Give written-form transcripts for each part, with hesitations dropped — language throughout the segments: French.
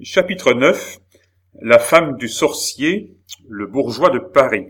Chapitre 9. La femme du sorcier, le bourgeois de Paris.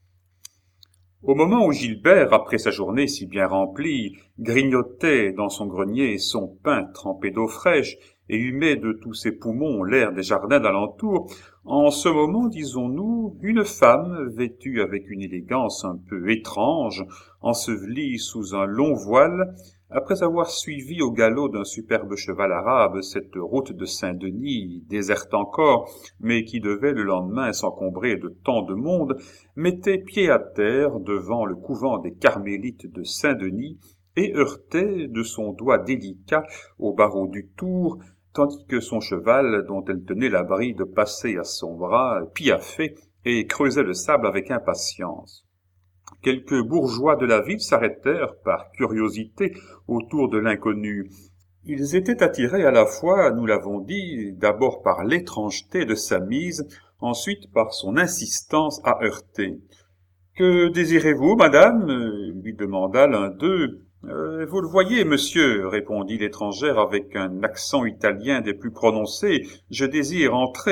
Au moment où Gilbert, après sa journée si bien remplie, grignotait dans son grenier son pain trempé d'eau fraîche et humait de tous ses poumons l'air des jardins d'alentour, en ce moment, disons-nous, une femme, vêtue avec une élégance un peu étrange, ensevelie sous un long voile, après avoir suivi au galop d'un superbe cheval arabe cette route de Saint-Denis, déserte encore, mais qui devait le lendemain s'encombrer de tant de monde, mettait pied à terre devant le couvent des Carmélites de Saint-Denis et heurtait de son doigt délicat au barreau du tour, tandis que son cheval, dont elle tenait la bride passée à son bras, piaffait et creusait le sable avec impatience. Quelques bourgeois de la ville s'arrêtèrent, par curiosité, autour de l'inconnu. Ils étaient attirés à la fois, nous l'avons dit, d'abord par l'étrangeté de sa mise, ensuite par son insistance à heurter. « Que désirez-vous, madame ?» lui demanda l'un d'eux. « Vous le voyez, monsieur, » répondit l'étrangère avec un accent italien des plus prononcés, « je désire entrer. »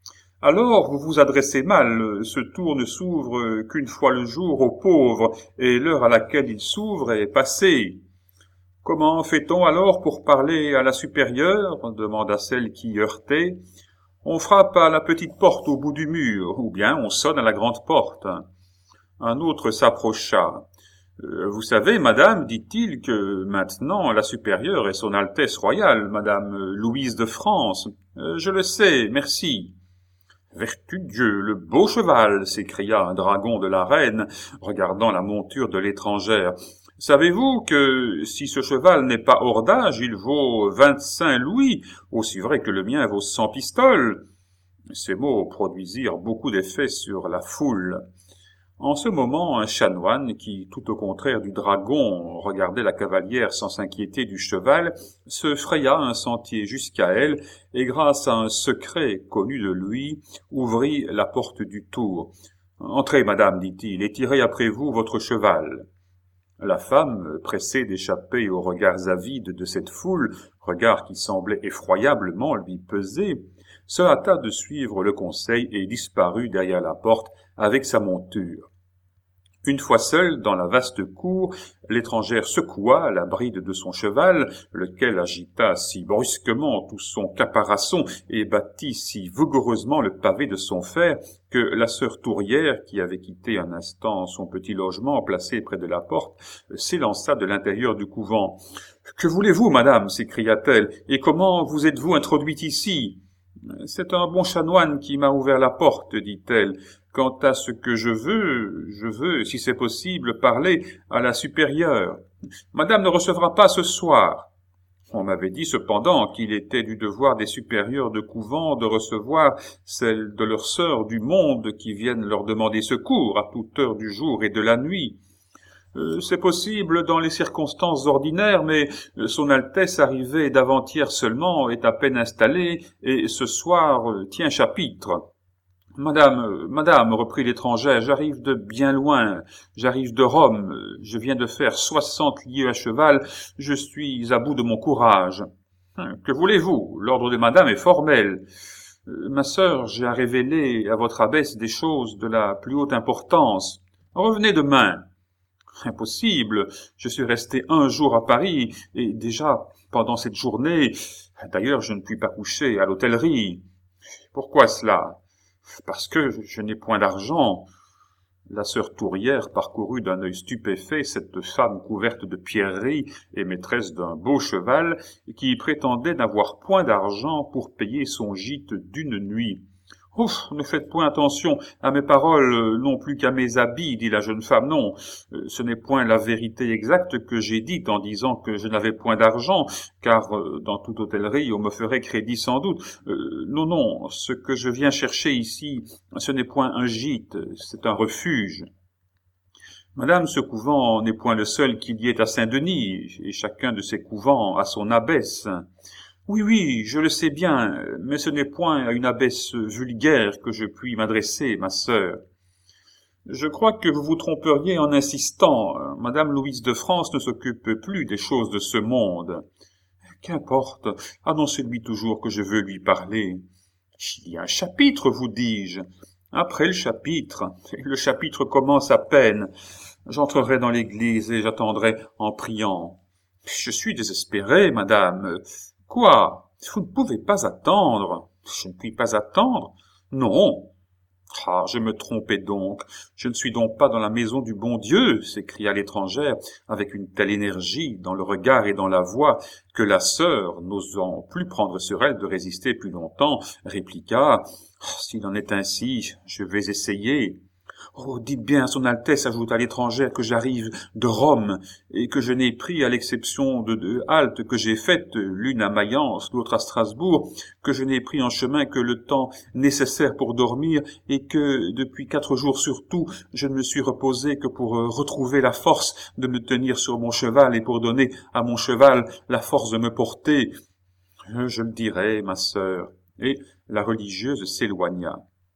« Alors, vous vous adressez mal, ce tour ne s'ouvre qu'une fois le jour aux pauvres, et l'heure à laquelle il s'ouvre est passée. »« Comment fait-on alors pour parler à la supérieure ?» demanda celle qui heurtait. « On frappe à la petite porte au bout du mur, ou bien on sonne à la grande porte. » Un autre s'approcha. « Vous savez, madame, dit-il, que maintenant la supérieure est son Altesse royale, madame Louise de France. Je le sais, merci. » « Vertu de Dieu, le beau cheval !» s'écria un dragon de la reine, regardant la monture de l'étrangère. « Savez-vous que si ce cheval n'est pas hors d'âge, il vaut 25 louis, aussi vrai que le mien vaut 100 pistoles ?» Ces mots produisirent beaucoup d'effet sur la foule. En ce moment, un chanoine, qui, tout au contraire du dragon, regardait la cavalière sans s'inquiéter du cheval, se fraya un sentier jusqu'à elle, et grâce à un secret connu de lui, ouvrit la porte du tour. « Entrez, madame, dit-il, et tirez après vous votre cheval. » La femme, pressée d'échapper aux regards avides de cette foule, regards qui semblaient effroyablement lui peser, se hâta de suivre le conseil et disparut derrière la porte avec sa monture. Une fois seule dans la vaste cour, l'étrangère secoua la bride de son cheval, lequel agita si brusquement tout son caparaçon et battit si vigoureusement le pavé de son fer que la sœur Tourière, qui avait quitté un instant son petit logement placé près de la porte, s'élança de l'intérieur du couvent. « Que voulez-vous, madame ?» s'écria-t-elle. « Et comment vous êtes-vous introduite ici ?»« C'est un bon chanoine qui m'a ouvert la porte, » dit-elle. « Quant à ce que je veux, si c'est possible, parler à la supérieure. Madame ne recevra pas ce soir. » On m'avait dit cependant qu'il était du devoir des supérieurs de couvent de recevoir celles de leurs sœurs du monde qui viennent leur demander secours à toute heure du jour et de la nuit. C'est possible dans les circonstances ordinaires, mais son Altesse arrivée d'avant-hier seulement est à peine installée, et ce soir tient chapitre. « Madame, reprit l'étrangère, j'arrive de bien loin, j'arrive de Rome, je viens de faire 60 lieues à cheval, je suis à bout de mon courage. »« Que voulez-vous ? L'ordre de madame est formel. »« Ma sœur, j'ai à révéler à votre abbesse des choses de la plus haute importance. Revenez demain. »« Impossible, je suis resté 1 jour à Paris, et déjà, pendant cette journée, d'ailleurs je ne puis pas coucher à l'hôtellerie. »« Pourquoi cela ? » ?»« Parce que je n'ai point d'argent. » La sœur Tourière parcourut d'un œil stupéfait cette femme couverte de pierreries et maîtresse d'un beau cheval, qui prétendait n'avoir point d'argent pour payer son gîte d'une nuit. « Ouf, ne faites point attention à mes paroles non plus qu'à mes habits, dit la jeune femme. Non, ce n'est point la vérité exacte que j'ai dite en disant que je n'avais point d'argent, car dans toute hôtellerie on me ferait crédit sans doute. Non, ce que je viens chercher ici, ce n'est point un gîte, c'est un refuge. Madame, ce couvent n'est point le seul qu'il y ait à Saint-Denis, et chacun de ces couvents a son abbesse. Oui, je le sais bien, mais ce n'est point à une abbesse vulgaire que je puis m'adresser, ma sœur. Je crois que vous vous tromperiez en insistant. Madame Louise de France ne s'occupe plus des choses de ce monde. Qu'importe, annoncez-lui toujours que je veux lui parler. Il y a un chapitre, vous dis-je. Après le chapitre commence à peine. J'entrerai dans l'église et j'attendrai en priant. Je suis désespéré, madame. Quoi? Vous ne pouvez pas attendre. Je ne puis pas attendre? Non. Ah, je me trompais donc. Je ne suis donc pas dans la maison du bon Dieu, s'écria l'étrangère avec une telle énergie dans le regard et dans la voix que la sœur, n'osant plus prendre sur elle de résister plus longtemps, répliqua: « S'il en est ainsi, je vais essayer. » « Oh, dites bien à son Altesse, ajouta l'étrangère, que j'arrive de Rome, et que je n'ai pris, à l'exception de 2 haltes que j'ai faites, l'une à Mayence, l'autre à Strasbourg, que je n'ai pris en chemin que le temps nécessaire pour dormir, et que, depuis 4 jours surtout, je ne me suis reposé que pour retrouver la force de me tenir sur mon cheval, et pour donner à mon cheval la force de me porter. Je le dirai, ma sœur. » Et la religieuse s'éloigna.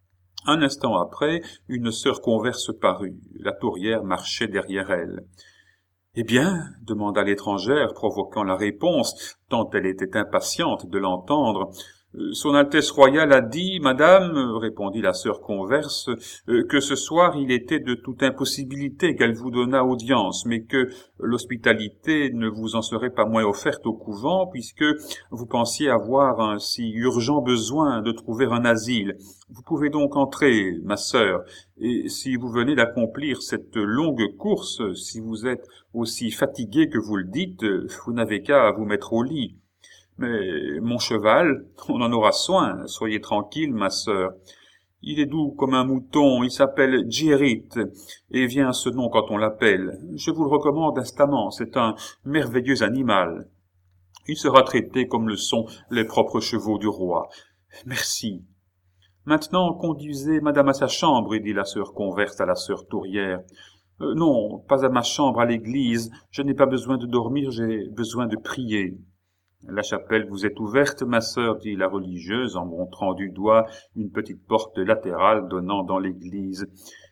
Un instant après, une sœur converse parut. La tourière marchait derrière elle. « Eh bien ?» demanda l'étrangère, provoquant la réponse, tant elle était impatiente de l'entendre. « Son Altesse royale a dit, madame, répondit la sœur converse, que ce soir il était de toute impossibilité qu'elle vous donnât audience, mais que l'hospitalité ne vous en serait pas moins offerte au couvent, puisque vous pensiez avoir un si urgent besoin de trouver un asile. Vous pouvez donc entrer, ma sœur, et si vous venez d'accomplir cette longue course, si vous êtes aussi fatiguée que vous le dites, vous n'avez qu'à vous mettre au lit. Mais mon cheval, on en aura soin, soyez tranquille, ma sœur. Il est doux comme un mouton, il s'appelle Djerit, et vient à ce nom quand on l'appelle. Je vous le recommande instamment, c'est un merveilleux animal. Il sera traité comme le sont les propres chevaux du roi. Merci. Maintenant, conduisez madame à sa chambre, dit la sœur converse à la sœur tourière. Non, pas à ma chambre, à l'église. Je n'ai pas besoin de dormir, j'ai besoin de prier. La chapelle vous est ouverte, ma sœur, dit la religieuse en montrant du doigt une petite porte latérale donnant dans l'église.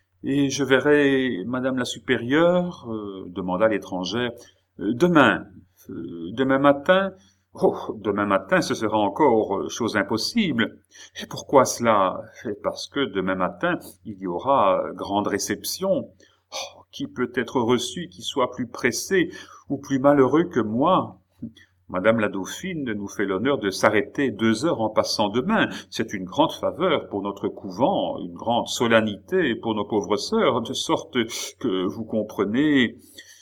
Et je verrai madame la supérieure, demanda l'étrangère. Demain matin? Oh, demain matin, ce sera encore chose impossible. Et pourquoi cela? Parce que demain matin, il y aura grande réception. Oh, qui peut être reçu qui soit plus pressé ou plus malheureux que moi? Madame la Dauphine nous fait l'honneur de s'arrêter 2 heures en passant demain. C'est une grande faveur pour notre couvent, une grande solennité pour nos pauvres sœurs, de sorte que vous comprenez.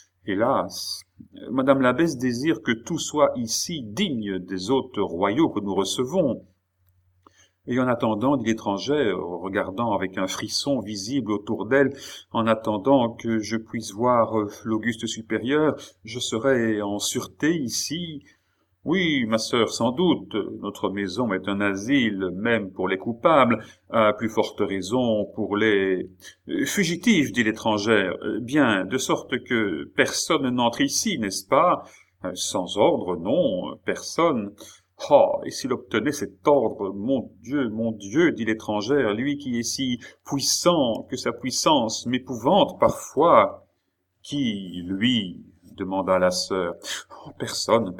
Hélas, Madame l'abbesse désire que tout soit ici digne des hôtes royaux que nous recevons. Et en attendant, dit l'étrangère, regardant avec un frisson visible autour d'elle, en attendant que je puisse voir l'auguste supérieur, je serai en sûreté ici. Oui, ma sœur, sans doute, notre maison est un asile, même pour les coupables, à plus forte raison pour les fugitifs, dit l'étrangère. Bien, de sorte que personne n'entre ici, n'est-ce pas? Sans ordre, non, personne. Oh, et s'il obtenait cet ordre, mon Dieu, dit l'étrangère, lui qui est si puissant que sa puissance m'épouvante parfois. Qui, lui? Demanda la sœur. Oh, personne.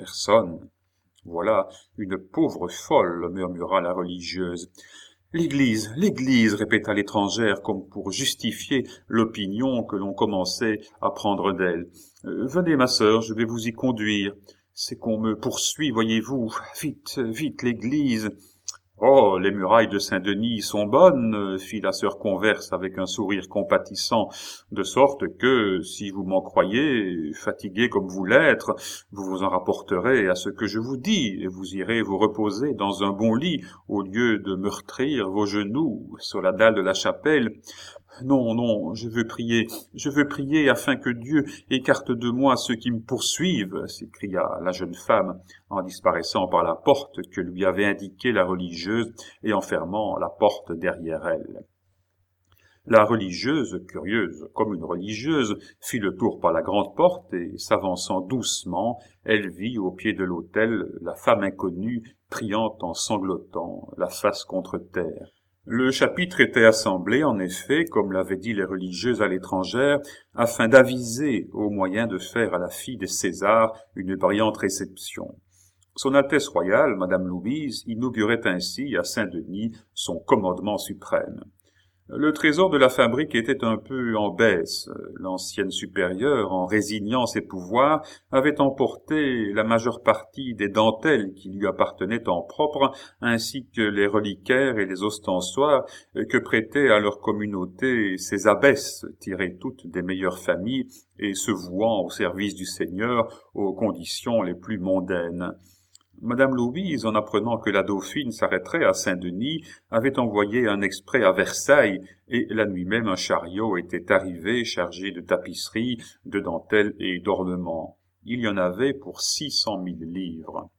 Voilà une pauvre folle, murmura la religieuse. L'église, répéta l'étrangère comme pour justifier l'opinion que l'on commençait à prendre d'elle. Venez, ma sœur, je vais vous y conduire. C'est qu'on me poursuit, voyez-vous. Vite, l'église. Oh, les murailles de Saint-Denis sont bonnes, fit la sœur converse avec un sourire compatissant, de sorte que, si vous m'en croyez, fatigué comme vous l'êtes, vous vous en rapporterez à ce que je vous dis, et vous irez vous reposer dans un bon lit, au lieu de meurtrir vos genoux sur la dalle de la chapelle. Non, je veux prier afin que Dieu écarte de moi ceux qui me poursuivent, s'écria la jeune femme, en disparaissant par la porte que lui avait indiquée la religieuse et en fermant la porte derrière elle. La religieuse, curieuse comme une religieuse, fit le tour par la grande porte et, s'avançant doucement, elle vit au pied de l'autel la femme inconnue priant en sanglotant, la face contre terre. Le chapitre était assemblé, en effet, comme l'avaient dit les religieuses à l'étrangère, afin d'aviser au moyen de faire à la fille des Césars une brillante réception. Son Altesse royale, Madame Louise, inaugurait ainsi à Saint-Denis son commandement suprême. Le trésor de la fabrique était un peu en baisse. L'ancienne supérieure, en résignant ses pouvoirs, avait emporté la majeure partie des dentelles qui lui appartenaient en propre, ainsi que les reliquaires et les ostensoirs que prêtaient à leur communauté ces abbesses tirées toutes des meilleures familles et se vouant au service du Seigneur aux conditions les plus mondaines. Madame Louise, en apprenant que la dauphine s'arrêterait à Saint-Denis, avait envoyé un exprès à Versailles, et la nuit même un chariot était arrivé chargé de tapisseries, de dentelles et d'ornements. Il y en avait pour 600 000 livres.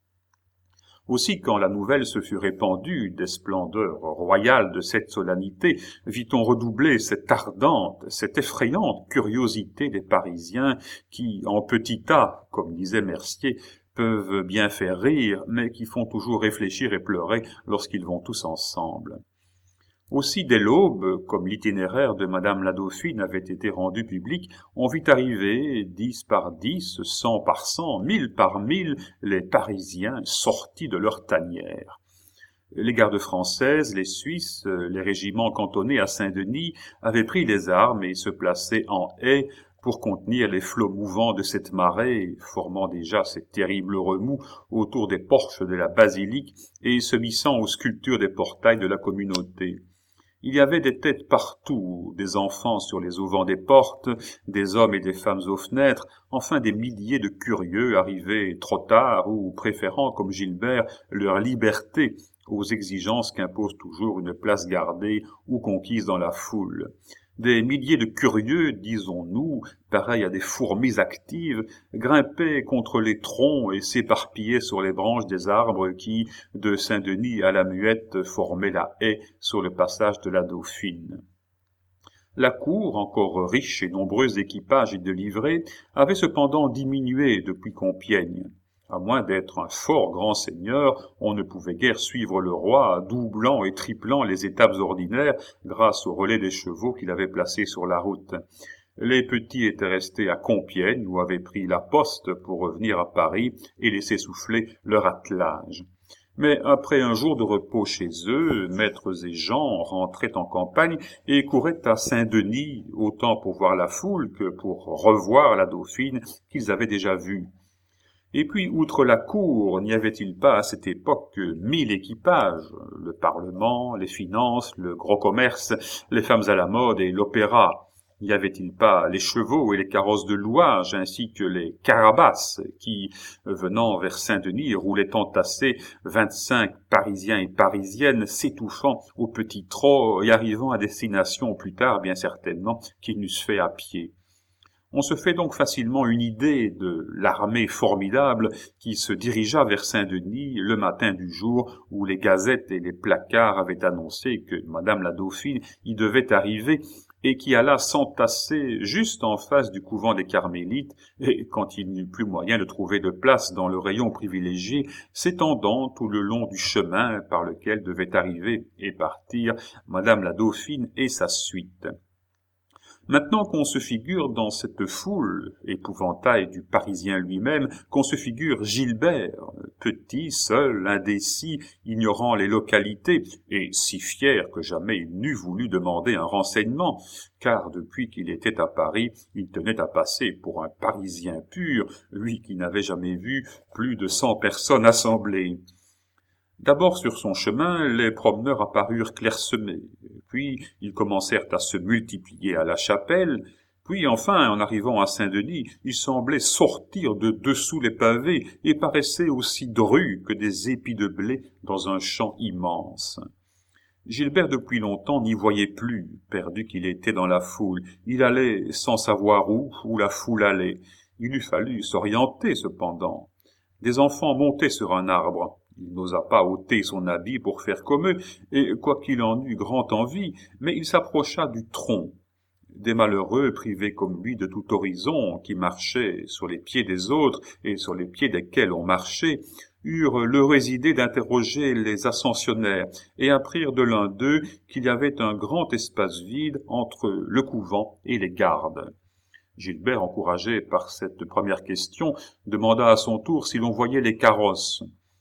Aussi, quand la nouvelle se fut répandue des splendeurs royales de cette solennité, vit-on redoubler cette ardente, cette effrayante curiosité des Parisiens qui, en petit tas, comme disait Mercier, peuvent bien faire rire, mais qui font toujours réfléchir et pleurer lorsqu'ils vont tous ensemble. Aussi, dès l'aube, comme l'itinéraire de Madame la Dauphine avait été rendu public, on vit arriver 10 par 10, 100 par 100, 1000 par 1000, les Parisiens sortis de leur tanière. Les gardes françaises, les Suisses, les régiments cantonnés à Saint-Denis avaient pris les armes et se plaçaient en haie pour contenir les flots mouvants de cette marée, formant déjà ces terribles remous autour des porches de la basilique et se missant aux sculptures des portails de la communauté. Il y avait des têtes partout, des enfants sur les auvents des portes, des hommes et des femmes aux fenêtres, enfin des milliers de curieux arrivés trop tard ou préférant, comme Gilbert, leur liberté aux exigences qu'impose toujours une place gardée ou conquise dans la foule. Des milliers de curieux, disons-nous, pareils à des fourmis actives, grimpaient contre les troncs et s'éparpillaient sur les branches des arbres qui, de Saint-Denis à la Muette, formaient la haie sur le passage de la Dauphine. La cour, encore riche et nombreux d'équipages et de livrées, avait cependant diminué depuis Compiègne. À moins d'être un fort grand seigneur, on ne pouvait guère suivre le roi, doublant et triplant les étapes ordinaires grâce au relais des chevaux qu'il avait placés sur la route. Les petits étaient restés à Compiègne ou avaient pris la poste pour revenir à Paris et laisser souffler leur attelage. Mais après un jour de repos chez eux, maîtres et gens rentraient en campagne et couraient à Saint-Denis, autant pour voir la foule que pour revoir la Dauphine qu'ils avaient déjà vue. Et puis, outre la cour, n'y avait-il pas à cette époque que 1000 équipages, le Parlement, les finances, le gros commerce, les femmes à la mode et l'opéra? N'y avait-il pas les chevaux et les carrosses de louage, ainsi que les carabasses, qui, venant vers Saint-Denis, roulaient entassés 25 Parisiens et Parisiennes, s'étouffant au petit trot et arrivant à destination plus tard, bien certainement, qu'ils n'eussent fait à pied. On se fait donc facilement une idée de l'armée formidable qui se dirigea vers Saint-Denis le matin du jour où les gazettes et les placards avaient annoncé que Madame la Dauphine y devait arriver et qui alla s'entasser juste en face du couvent des Carmélites et, quand il n'y eut plus moyen de trouver de place dans le rayon privilégié, s'étendant tout le long du chemin par lequel devait arriver et partir Madame la Dauphine et sa suite. Maintenant qu'on se figure dans cette foule, épouvantail du Parisien lui-même, qu'on se figure Gilbert, petit, seul, indécis, ignorant les localités, et si fier que jamais il n'eût voulu demander un renseignement, car depuis qu'il était à Paris, il tenait à passer pour un Parisien pur, lui qui n'avait jamais vu plus de 100 personnes assemblées. D'abord sur son chemin, les promeneurs apparurent clairsemés, puis ils commencèrent à se multiplier à la chapelle, puis enfin, en arrivant à Saint-Denis, ils semblaient sortir de dessous les pavés et paraissaient aussi drus que des épis de blé dans un champ immense. Gilbert depuis longtemps n'y voyait plus, perdu qu'il était dans la foule. Il allait sans savoir où la foule allait. Il eût fallu s'orienter cependant. Des enfants montaient sur un arbre. Il n'osa pas ôter son habit pour faire comme eux, et quoiqu'il en eût grand envie, mais il s'approcha du tronc. Des malheureux, privés comme lui de tout horizon, qui marchaient sur les pieds des autres et sur les pieds desquels on marchait, eurent l'heureuse idée d'interroger les ascensionnaires et apprirent de l'un d'eux qu'il y avait un grand espace vide entre le couvent et les gardes. Gilbert, encouragé par cette première question, demanda à son tour si l'on voyait les carrosses.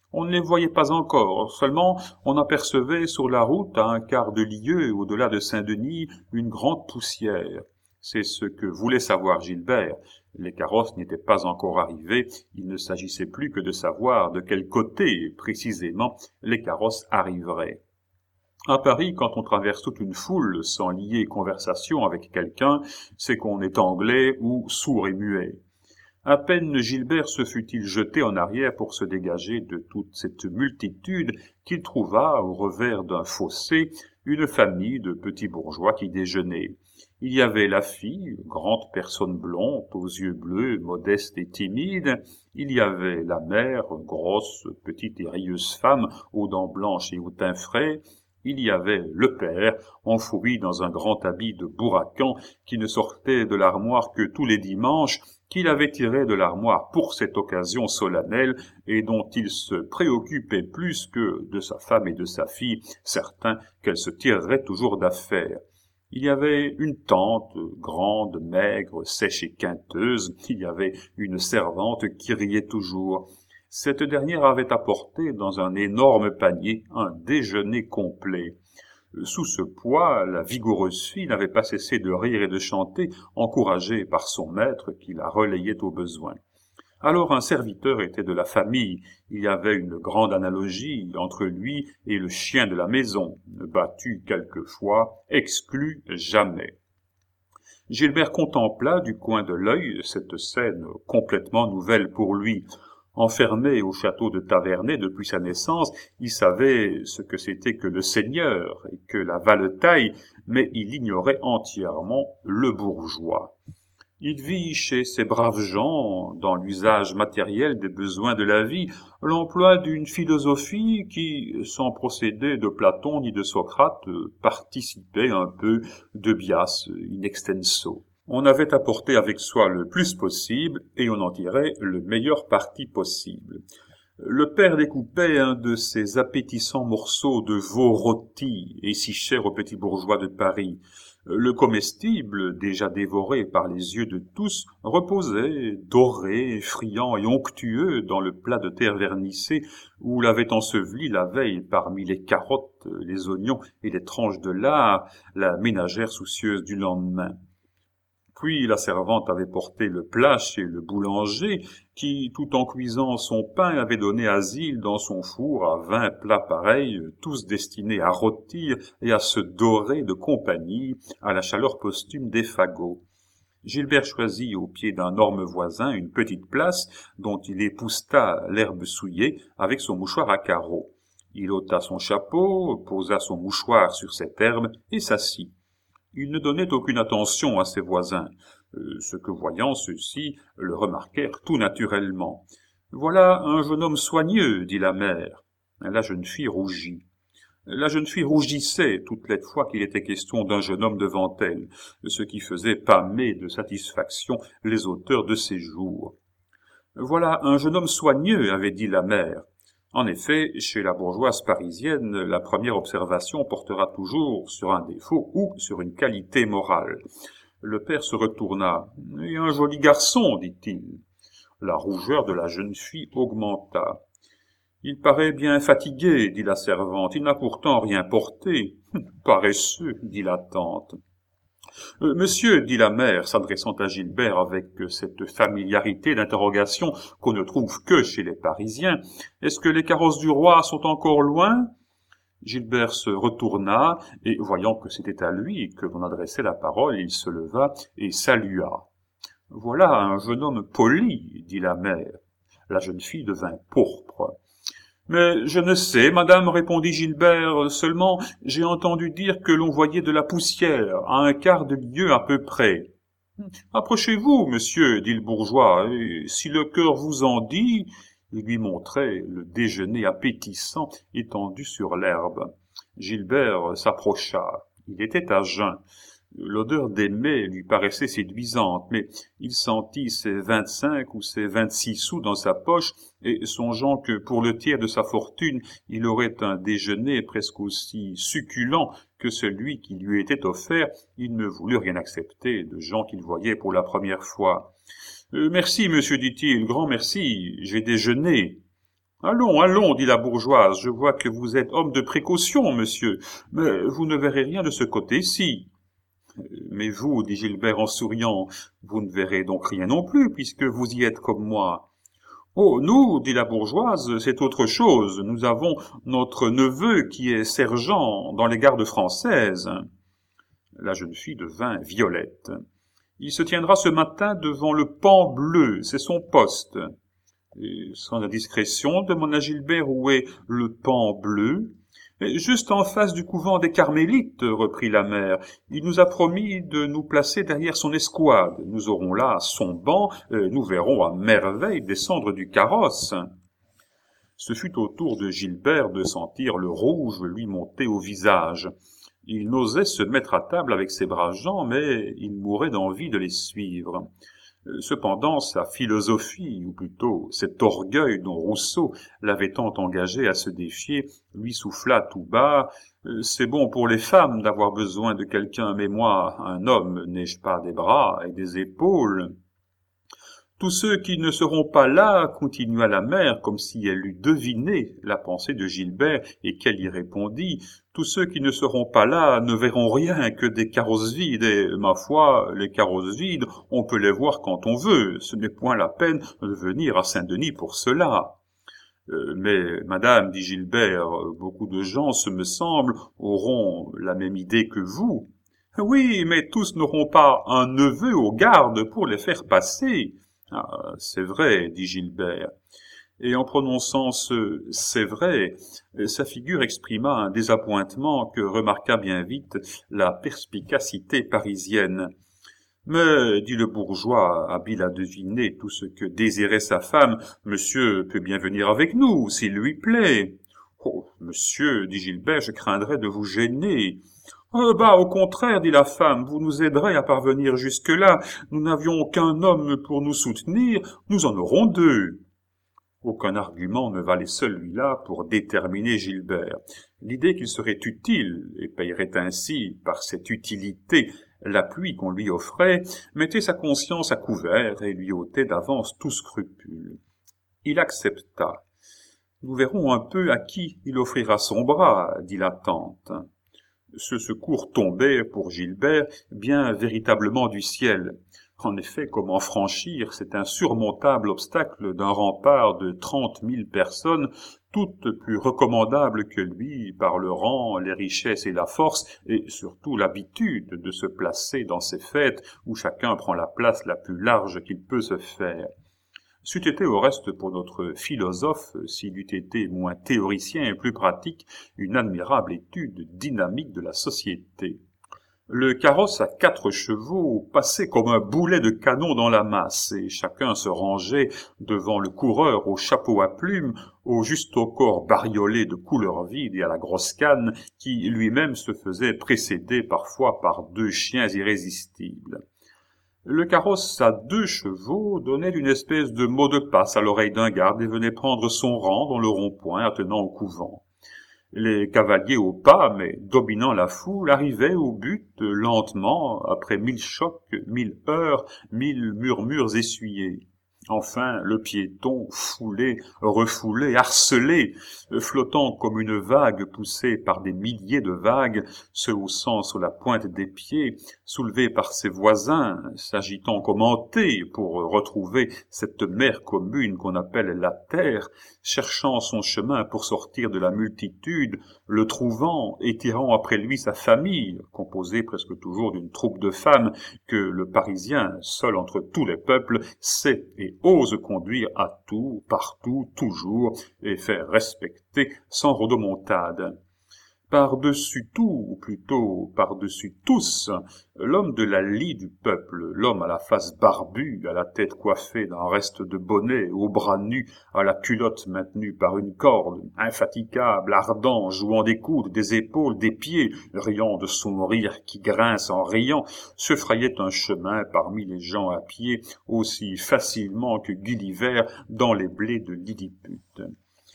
On ne les voyait pas encore, seulement on apercevait sur la route, à un quart de lieue au-delà de Saint-Denis, une grande poussière. C'est ce que voulait savoir Gilbert. Les carrosses n'étaient pas encore arrivés, il ne s'agissait plus que de savoir de quel côté, précisément, les carrosses arriveraient. À Paris, quand on traverse toute une foule sans lier conversation avec quelqu'un, c'est qu'on est anglais ou sourd et muet. À peine Gilbert se fut-il jeté en arrière pour se dégager de toute cette multitude qu'il trouva, au revers d'un fossé, une famille de petits bourgeois qui déjeunaient. Il y avait la fille, grande personne blonde, aux yeux bleus, modeste et timide. Il y avait la mère, grosse, petite et rieuse femme, aux dents blanches et au teint frais. Il y avait le père, enfoui dans un grand habit de bourracan, qui ne sortait de l'armoire que tous les dimanches, qu'il avait tiré de l'armoire pour cette occasion solennelle, et dont il se préoccupait plus que de sa femme et de sa fille, certain qu'elles se tireraient toujours d'affaire. Il y avait une tante, grande, maigre, sèche et quinteuse. Il y avait une servante qui riait toujours. Cette dernière avait apporté dans un énorme panier un déjeuner complet. Sous ce poids, la vigoureuse fille n'avait pas cessé de rire et de chanter, encouragée par son maître qui la relayait au besoin. Alors un serviteur était de la famille. Il y avait une grande analogie entre lui et le chien de la maison, battu quelquefois, exclu jamais. Gilbert contempla du coin de l'œil cette scène complètement nouvelle pour lui. Enfermé au château de Taverney depuis sa naissance, il savait ce que c'était que le seigneur et que la valetaille, mais il ignorait entièrement le bourgeois. Il vit chez ces braves gens, dans l'usage matériel des besoins de la vie, l'emploi d'une philosophie qui, sans procéder de Platon ni de Socrate, participait un peu de bias in extenso. On avait apporté avec soi le plus possible et on en tirait le meilleur parti possible. Le père découpait un de ces appétissants morceaux de veau rôti et si cher aux petits bourgeois de Paris. Le comestible, déjà dévoré par les yeux de tous, reposait, doré, friand et onctueux dans le plat de terre vernissée où l'avait enseveli la veille parmi les carottes, les oignons et les tranches de lard, la ménagère soucieuse du lendemain. Puis la servante avait porté le plat chez le boulanger, qui, tout en cuisant son pain, avait donné asile dans son four à 20 plats pareils, tous destinés à rôtir et à se dorer de compagnie à la chaleur posthume des fagots. Gilbert choisit au pied d'un orme voisin une petite place dont il épousseta l'herbe souillée avec son mouchoir à carreaux. Il ôta son chapeau, posa son mouchoir sur cette herbe et s'assit. Il ne donnait aucune attention à ses voisins, ce que voyant ceux-ci le remarquèrent tout naturellement. « Voilà un jeune homme soigneux, dit la mère. » La jeune fille rougit. La jeune fille rougissait toutes les fois qu'il était question d'un jeune homme devant elle, ce qui faisait pâmer de satisfaction les auteurs de ces jours. « Voilà un jeune homme soigneux, avait dit la mère. » En effet, chez la bourgeoise parisienne, la première observation portera toujours sur un défaut ou sur une qualité morale. Le père se retourna. « Et un joli garçon, dit-il. » La rougeur de la jeune fille augmenta. « Il paraît bien fatigué, dit la servante. Il n'a pourtant rien porté. Paresseux, dit la tante. Monsieur, dit la mère, s'adressant à Gilbert avec cette familiarité d'interrogation qu'on ne trouve que chez les Parisiens, est-ce que les carrosses du roi sont encore loin? Gilbert se retourna, et voyant que c'était à lui que l'on adressait la parole, il se leva et salua. « Voilà un jeune homme poli, dit la mère. » La jeune fille devint pourpre. « Mais je ne sais, madame, répondit Gilbert, seulement j'ai entendu dire que l'on voyait de la poussière, à un quart de lieue à peu près. »« Approchez-vous, monsieur, dit le bourgeois, et si le cœur vous en dit... » Il lui montrait le déjeuner appétissant étendu sur l'herbe. Gilbert s'approcha. Il était à jeun. L'odeur des mets lui paraissait séduisante, mais il sentit ses 25 ou ses 26 sous dans sa poche, et songeant que pour le tiers de sa fortune, il aurait un déjeuner presque aussi succulent que celui qui lui était offert, il ne voulut rien accepter de gens qu'il voyait pour la première fois. « Merci, monsieur, dit-il, grand merci, j'ai déjeuné. » Allons, allons, dit la bourgeoise, je vois que vous êtes homme de précaution, monsieur, mais vous ne verrez rien de ce côté-ci. Mais vous, dit Gilbert en souriant, vous ne verrez donc rien non plus, puisque vous y êtes comme moi. Oh, nous, dit la bourgeoise, c'est autre chose. Nous avons notre neveu qui est sergent dans les gardes françaises. La jeune fille devint violette. Il se tiendra ce matin devant le Pan Bleu, c'est son poste. Et sans indiscrétion, demanda Gilbert, où est le Pan Bleu? Juste en face du couvent des Carmélites, reprit la mère. Il nous a promis de nous placer derrière son escouade. Nous aurons là son banc, nous verrons à merveille descendre du carrosse. Ce fut au tour de Gilbert de sentir le rouge lui monter au visage. Il n'osait se mettre à table avec ces braves gens, mais il mourait d'envie de les suivre. Cependant, sa philosophie, ou plutôt cet orgueil dont Rousseau l'avait tant engagé à se défier, lui souffla tout bas « C'est bon pour les femmes d'avoir besoin de quelqu'un, mais moi, un homme, n'ai-je pas des bras et des épaules ?» Tous ceux qui ne seront pas là, continua la mère, comme si elle eût deviné la pensée de Gilbert et qu'elle y répondit, tous ceux qui ne seront pas là ne verront rien que des carrosses vides, et, ma foi, les carrosses vides, on peut les voir quand on veut, ce n'est point la peine de venir à Saint-Denis pour cela. Mais, madame, dit Gilbert, beaucoup de gens, ce me semble, auront la même idée que vous. Oui, mais tous n'auront pas un neveu aux gardes pour les faire passer. Ah, c'est vrai, dit Gilbert. Et en prononçant ce « c'est vrai », sa figure exprima un désappointement que remarqua bien vite la perspicacité parisienne. « Mais, dit le bourgeois, habile à deviner tout ce que désirait sa femme, monsieur peut bien venir avec nous, s'il lui plaît. »« Oh, monsieur, dit Gilbert, je craindrais de vous gêner. » Au contraire, dit la femme, vous nous aiderez à parvenir jusque-là. Nous n'avions qu'un homme pour nous soutenir, nous en aurons deux. Aucun argument ne valait celui-là pour déterminer Gilbert. L'idée qu'il serait utile, et payerait ainsi, par cette utilité, l'appui qu'on lui offrait, mettait sa conscience à couvert et lui ôtait d'avance tout scrupule. Il accepta. Nous verrons un peu à qui il offrira son bras, dit la tante. Ce secours tombait, pour Gilbert, bien véritablement du ciel. En effet, comment franchir cet insurmontable obstacle d'un rempart de 30 000 personnes, toutes plus recommandables que lui par le rang, les richesses et la force, et surtout l'habitude de se placer dans ces fêtes où chacun prend la place la plus large qu'il peut se faire. C'eût été au reste pour notre philosophe, s'il eût été moins théoricien et plus pratique, une admirable étude dynamique de la société. Le carrosse à 4 chevaux passait comme un boulet de canon dans la masse, et chacun se rangeait devant le coureur au chapeau à plumes, au juste au corps bariolé de couleur vide et à la grosse canne, qui lui-même se faisait précéder parfois par 2 chiens irrésistibles. Le carrosse à 2 chevaux donnait une espèce de mot de passe à l'oreille d'un garde et venait prendre son rang dans le rond-point attenant au couvent. Les cavaliers au pas, mais dominant la foule, arrivaient au but lentement, après 1000 chocs, 1000 heurts, 1000 murmures essuyés. Enfin, le piéton, foulé, refoulé, harcelé, flottant comme une vague poussée par des milliers de vagues, se haussant sur la pointe des pieds, soulevé par ses voisins, s'agitant comme hanté pour retrouver cette mer commune qu'on appelle la terre, cherchant son chemin pour sortir de la multitude, le trouvant, et tirant après lui sa famille, composée presque toujours d'une troupe de femmes que le Parisien, seul entre tous les peuples, sait et ose conduire à tout, partout, toujours, et faire respecter sans rodomontade. Par-dessus tout, ou plutôt par-dessus tous, l'homme de la lie du peuple, l'homme à la face barbue, à la tête coiffée d'un reste de bonnet, aux bras nus, à la culotte maintenue par une corde, infatigable, ardent, jouant des coudes, des épaules, des pieds, riant de son rire qui grince en riant, se frayait un chemin parmi les gens à pied, aussi facilement que Gulliver dans les blés de Lilliput.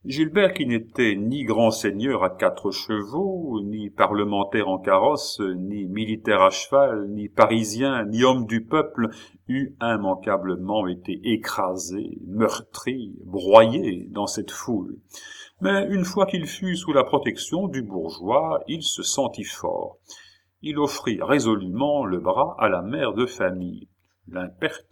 Gilbert, qui n'était ni grand seigneur à 4 chevaux, ni parlementaire en carrosse, ni militaire à cheval, ni parisien, ni homme du peuple, eût immanquablement été écrasé, meurtri, broyé dans cette foule. Mais une fois qu'il fut sous la protection du bourgeois, il se sentit fort. Il offrit résolument le bras à la mère de famille. « L'impertinent »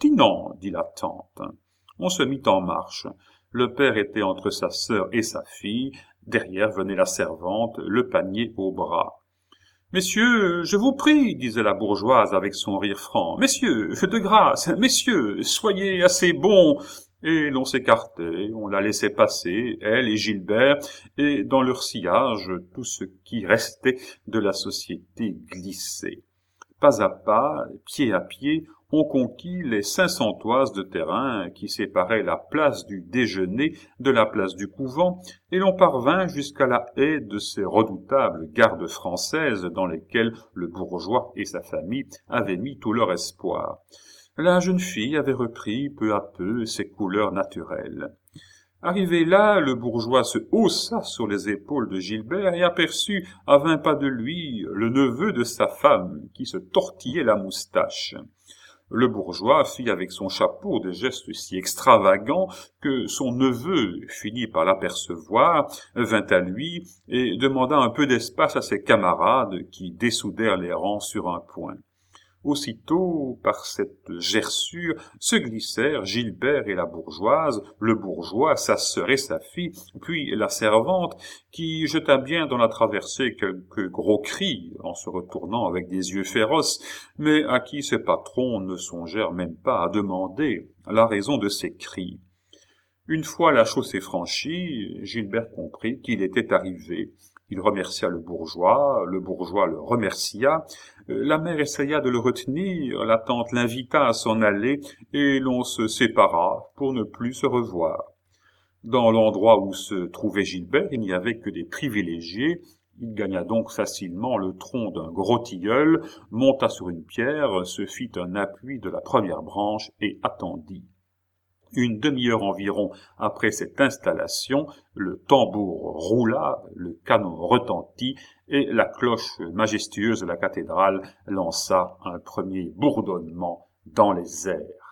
dit la tante. On se mit en marche. Le père était entre sa sœur et sa fille. Derrière venait la servante, le panier au bras. « Messieurs, je vous prie, disait la bourgeoise avec son rire franc. Messieurs, de grâce, messieurs, soyez assez bons. Et l'on s'écartait, on la laissait passer, elle et Gilbert, et dans leur sillage, tout ce qui restait de la société glissait. Pas à pas, pied à pied, on conquit les 500 toises de terrain qui séparaient la place du déjeuner de la place du couvent, et l'on parvint jusqu'à la haie de ces redoutables gardes françaises dans lesquelles le bourgeois et sa famille avaient mis tout leur espoir. La jeune fille avait repris peu à peu ses couleurs naturelles. Arrivé là, le bourgeois se haussa sur les épaules de Gilbert et aperçut, à 20 pas de lui, le neveu de sa femme, qui se tortillait la moustache. Le bourgeois fit avec son chapeau des gestes si extravagants que son neveu finit par l'apercevoir, vint à lui et demanda un peu d'espace à ses camarades qui dessoudèrent les rangs sur un point. Aussitôt, par cette gerçure, se glissèrent Gilbert et la bourgeoise, le bourgeois, sa sœur et sa fille, puis la servante, qui jeta bien dans la traversée quelques gros cris, en se retournant avec des yeux féroces, mais à qui ses patrons ne songèrent même pas à demander la raison de ces cris. Une fois la chaussée franchie, Gilbert comprit qu'il était arrivé. Il remercia le bourgeois le remercia, la mère essaya de le retenir, la tante l'invita à s'en aller, et l'on se sépara pour ne plus se revoir. Dans l'endroit où se trouvait Gilbert, il n'y avait que des privilégiés. Il gagna donc facilement le tronc d'un gros tilleul, monta sur une pierre, se fit un appui de la première branche et attendit. Une demi-heure environ après cette installation, le tambour roula, le canon retentit, et la cloche majestueuse de la cathédrale lança un premier bourdonnement dans les airs.